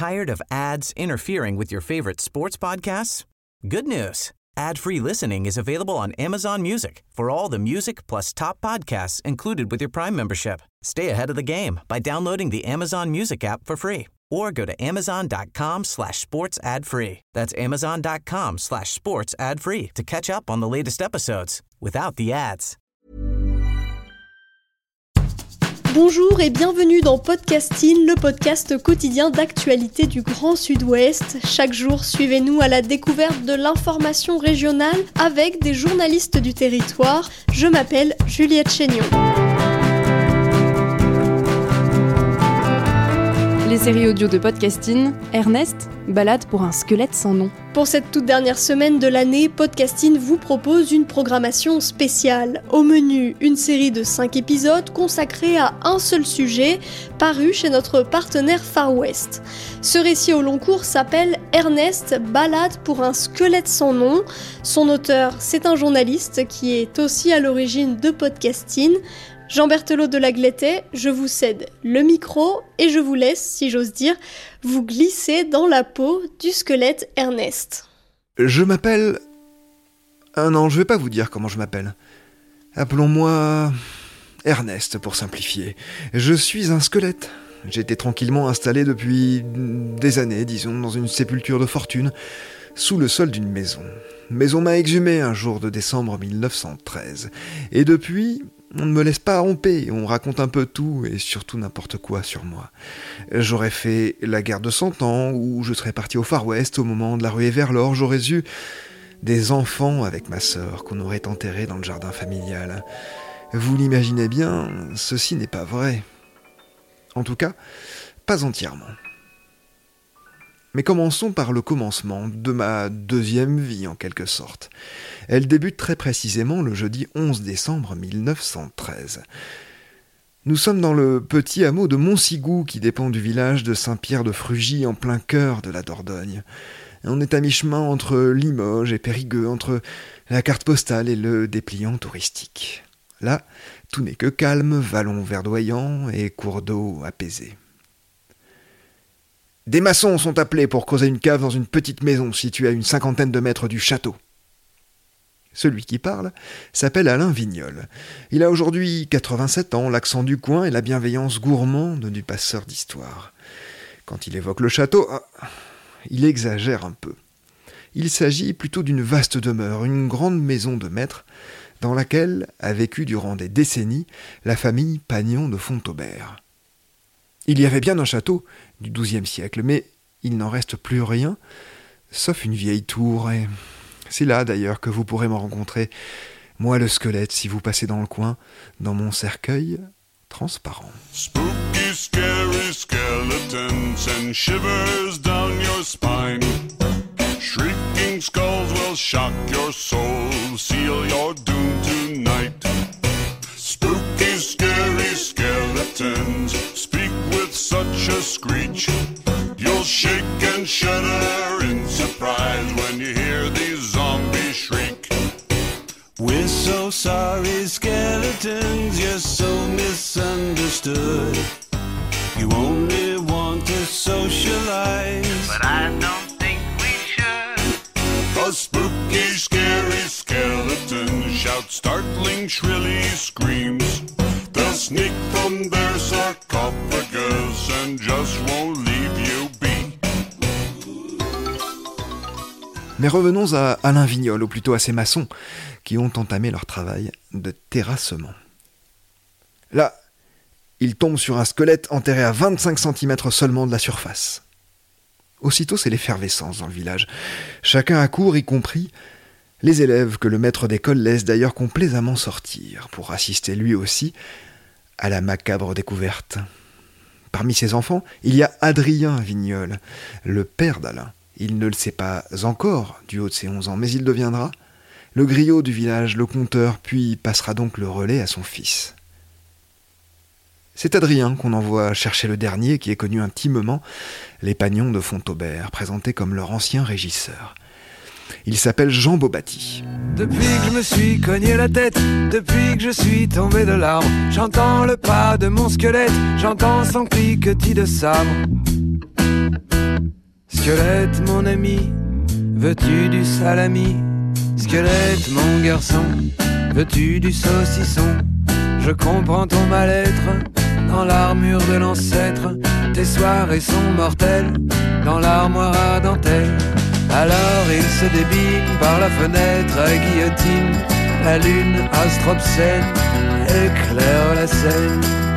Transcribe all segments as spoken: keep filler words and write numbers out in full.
Tired of ads interfering with your favorite sports podcasts? Good news. Ad-free listening is available on Amazon Music for all the music plus top podcasts included with your Prime membership. Stay ahead of the game by downloading the Amazon Music app for free or go to amazon.com slash sports ad free. That's amazon.com slash sports ad free to catch up on the latest episodes without the ads. Bonjour et bienvenue dans Podcasting, le podcast quotidien d'actualité du Grand Sud-Ouest. Chaque jour, suivez-nous à la découverte de l'information régionale avec des journalistes du territoire. Je m'appelle Juliette Chénion. Les séries audio de Podcasting, Ernest, balade pour un squelette sans nom. Pour cette toute dernière semaine de l'année, Podcasting vous propose une programmation spéciale. Au menu, une série de cinq épisodes consacrés à un seul sujet, paru chez notre partenaire Far West. Ce récit au long cours s'appelle Ernest, balade pour un squelette sans nom. Son auteur, c'est un journaliste qui est aussi à l'origine de Podcasting. Jean Berthelot de Lagletais, je vous cède le micro et je vous laisse, si j'ose dire, vous glisser dans la peau du squelette Ernest. Je m'appelle... Ah non, je vais pas vous dire comment je m'appelle. Appelons-moi... Ernest, pour simplifier. Je suis un squelette. J'ai été tranquillement installé depuis des années, disons, dans une sépulture de fortune, sous le sol d'une maison. Maison m'a exhumé un jour de décembre mille neuf cent treize. Et depuis... on ne me laisse pas romper, on raconte un peu tout et surtout n'importe quoi sur moi. J'aurais fait la guerre de Cent Ans, ou je serais parti au Far West au moment de la ruée vers l'or, j'aurais eu des enfants avec ma sœur qu'on aurait enterrés dans le jardin familial. Vous l'imaginez bien, ceci n'est pas vrai. En tout cas, pas entièrement. Mais commençons par le commencement de ma deuxième vie en quelque sorte. Elle débute très précisément le jeudi onze décembre mille neuf cent treize. Nous sommes dans le petit hameau de Montsigou qui dépend du village de Saint-Pierre-de-Frugy en plein cœur de la Dordogne. On est à mi-chemin entre Limoges et Périgueux, entre la carte postale et le dépliant touristique. Là, tout n'est que calme, vallons verdoyants et cours d'eau apaisés. Des maçons sont appelés pour creuser une cave dans une petite maison située à une cinquantaine de mètres du château. Celui qui parle s'appelle Alain Vignol. Il a aujourd'hui quatre-vingt-sept ans, l'accent du coin et la bienveillance gourmande du passeur d'histoire. Quand il évoque le château, il exagère un peu. Il s'agit plutôt d'une vaste demeure, une grande maison de maître, dans laquelle a vécu durant des décennies la famille Pagnon de Fontaubert. Il y avait bien un château du douzième siècle, mais il n'en reste plus rien, sauf une vieille tour, et c'est là d'ailleurs que vous pourrez me rencontrer, moi le squelette, si vous passez dans le coin, dans mon cercueil transparent. Spooky, scary skeletons and shivers down your spine. Shrieking skulls will shock your soul, seal your doom tonight. Spooky, scary skeletons speak with such a screech. You'll shake and shudder in surprise when you hear these zombies shriek. We're so sorry, skeletons, you're so misunderstood. You only want to socialize, but I don't think we should. A spooky, scary skeleton shouts startling, shrilly screams. They'll sneak from their sarcophagus and just won't leave you be. Mais revenons à Alain Vignol, ou plutôt à ces maçons, qui ont entamé leur travail de terrassement. Là, ils tombent sur un squelette enterré à vingt-cinq centimètres seulement de la surface. Aussitôt, c'est l'effervescence dans le village. Chacun accourt, y compris les élèves que le maître d'école laisse d'ailleurs complaisamment sortir, pour assister lui aussi à la macabre découverte. Parmi ses enfants, il y a Adrien Vignol, le père d'Alain. Il ne le sait pas encore du haut de ses onze ans, mais il deviendra le griot du village, le conteur, puis passera donc le relais à son fils. C'est Adrien qu'on envoie chercher le dernier qui est connu intimement, les Pagnons de Fontaubert, présentés comme leur ancien régisseur. Il s'appelle Jean Bobati. Depuis que je me suis cogné la tête, depuis que je suis tombé de l'arbre, j'entends le pas de mon squelette, j'entends son cliquetis de sabre. Squelette, mon ami, veux-tu du salami? Squelette, mon garçon, veux-tu du saucisson? Je comprends ton mal-être dans l'armure de l'ancêtre. Tes soirées sont mortelles dans l'armoire à dentelle. Alors il se débine par la fenêtre à guillotine. La lune astropsène éclaire la scène.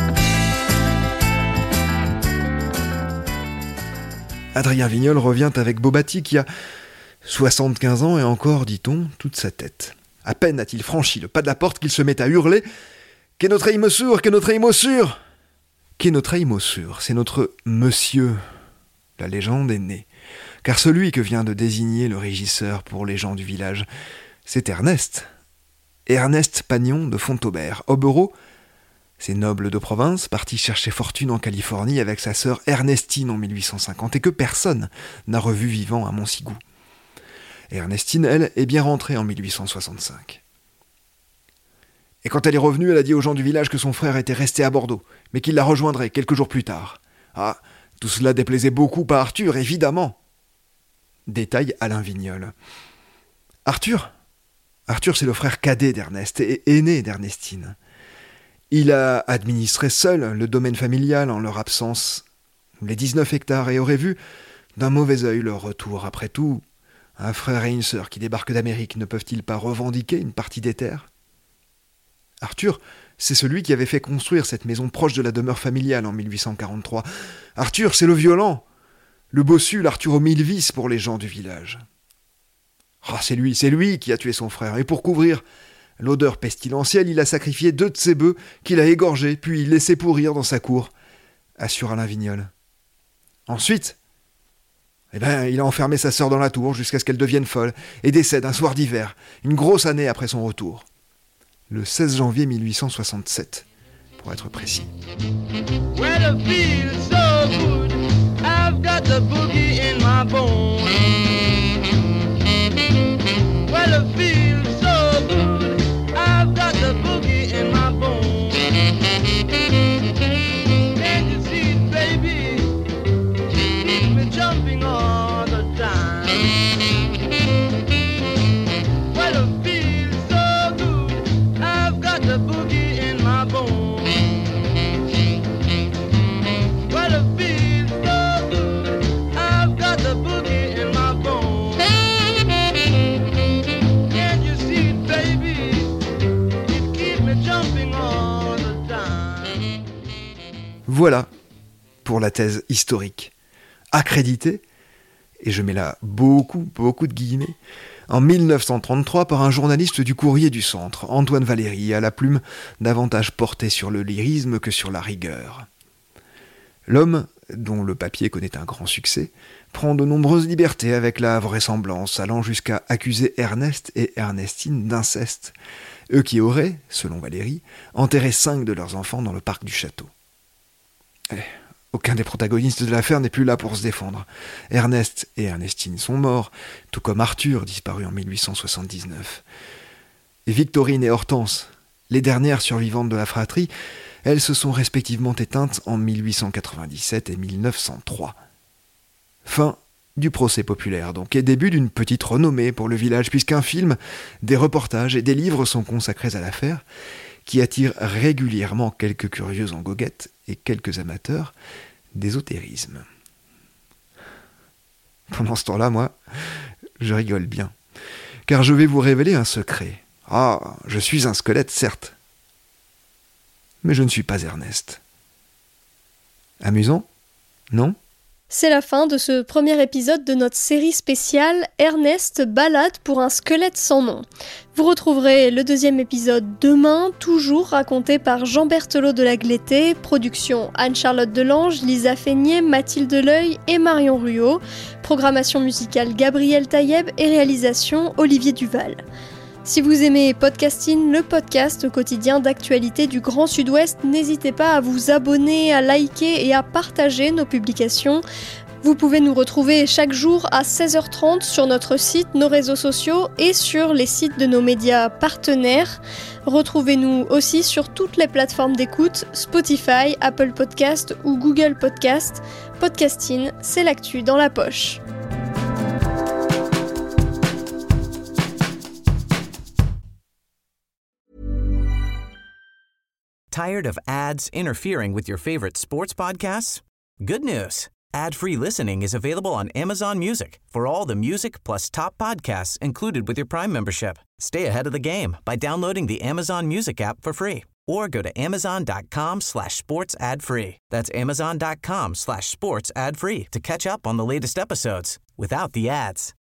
Adrien Vignol revient avec Bobati qui a soixante-quinze ans et encore, dit-on, toute sa tête. À peine a-t-il franchi le pas de la porte qu'il se met à hurler « Qu'est notre Aïmossur, qu'est notre Aïmossur !» Qu'est notre Aïmossur, c'est notre monsieur. La légende est née. Car celui que vient de désigner le régisseur pour les gens du village, c'est Ernest. Ernest Pagnon de Fontaubert. Hobereau, c'est noble de province, parti chercher fortune en Californie avec sa sœur Ernestine en mille huit cent cinquante et que personne n'a revu vivant à Montsigou. Ernestine, elle, est bien rentrée en mille huit cent soixante-cinq. Et quand elle est revenue, elle a dit aux gens du village que son frère était resté à Bordeaux, mais qu'il la rejoindrait quelques jours plus tard. Ah, tout cela déplaisait beaucoup à Arthur, évidemment. Détaille Alain Vignol. Arthur Arthur, c'est le frère cadet d'Ernest et aîné d'Ernestine. Il a administré seul le domaine familial en leur absence, les dix-neuf hectares, et aurait vu d'un mauvais œil leur retour. Après tout, un frère et une sœur qui débarquent d'Amérique ne peuvent-ils pas revendiquer une partie des terres ? Arthur, c'est celui qui avait fait construire cette maison proche de la demeure familiale en mille huit cent quarante-trois. Arthur, c'est le violent, le bossu, l'Arthur aux mille vices pour les gens du village. Ah, c'est lui, c'est lui qui a tué son frère, et pour couvrir l'odeur pestilentielle, il a sacrifié deux de ses bœufs qu'il a égorgés, puis laissé pourrir dans sa cour, assure Alain Vignol. Ensuite, eh ben, il a enfermé sa sœur dans la tour jusqu'à ce qu'elle devienne folle et décède un soir d'hiver, une grosse année après son retour. Le seize janvier mille huit cent soixante-sept, pour être précis. Well, it feels so good. I've got the boogie in my bones. Well, it feels so good. I've got the boogie in my bones. Can't you see it, baby? Keep me jumping all the time. Well, it feels so good. I've got the boogie in my bones. Well, it feels so good. I've got the boogie in my bones. Can't you see it, baby? It keeps me jumping all the time. Voilà pour la thèse historique, accréditée, et je mets là beaucoup, beaucoup de guillemets, en mille neuf cent trente-trois par un journaliste du Courrier du Centre, Antoine Valéry, à la plume davantage portée sur le lyrisme que sur la rigueur. L'homme, dont le papier connaît un grand succès, prend de nombreuses libertés avec la vraisemblance, allant jusqu'à accuser Ernest et Ernestine d'inceste, eux qui auraient, selon Valéry, enterré cinq de leurs enfants dans le parc du château. Eh, aucun des protagonistes de l'affaire n'est plus là pour se défendre. Ernest et Ernestine sont morts, tout comme Arthur, disparu en mille huit cent soixante-dix-neuf. Et Victorine et Hortense, les dernières survivantes de la fratrie, elles se sont respectivement éteintes en mille huit cent quatre-vingt-dix-sept et mille neuf cent trois. Fin du procès populaire, donc, et début d'une petite renommée pour le village, puisqu'un film, des reportages et des livres sont consacrés à l'affaire, qui attire régulièrement quelques curieux en goguette et quelques amateurs d'ésotérisme. Pendant ce temps-là, moi, je rigole bien, car je vais vous révéler un secret. Ah, je suis un squelette, certes, mais je ne suis pas Ernest. Amusant, non ? C'est la fin de ce premier épisode de notre série spéciale Ernest, balade pour un squelette sans nom. Vous retrouverez le deuxième épisode demain, toujours raconté par Jean Berthelot de la Glété, production Anne-Charlotte Delange, Lisa Feignet, Mathilde L'Oeil et Marion Ruot, programmation musicale Gabriel Taïeb et réalisation Olivier Duval. Si vous aimez Podcasting, le podcast quotidien d'actualité du Grand Sud-Ouest, n'hésitez pas à vous abonner, à liker et à partager nos publications. Vous pouvez nous retrouver chaque jour à seize heures trente sur notre site, nos réseaux sociaux et sur les sites de nos médias partenaires. Retrouvez-nous aussi sur toutes les plateformes d'écoute, Spotify, Apple Podcast ou Google Podcast. Podcasting, c'est l'actu dans la poche. Tired of ads interfering with your favorite sports podcasts? Good news. Ad-free listening is available on Amazon Music for all the music plus top podcasts included with your Prime membership. Stay ahead of the game by downloading the Amazon Music app for free or go to amazon.com slash sports ad free. That's amazon.com slash sports ad free to catch up on the latest episodes without the ads.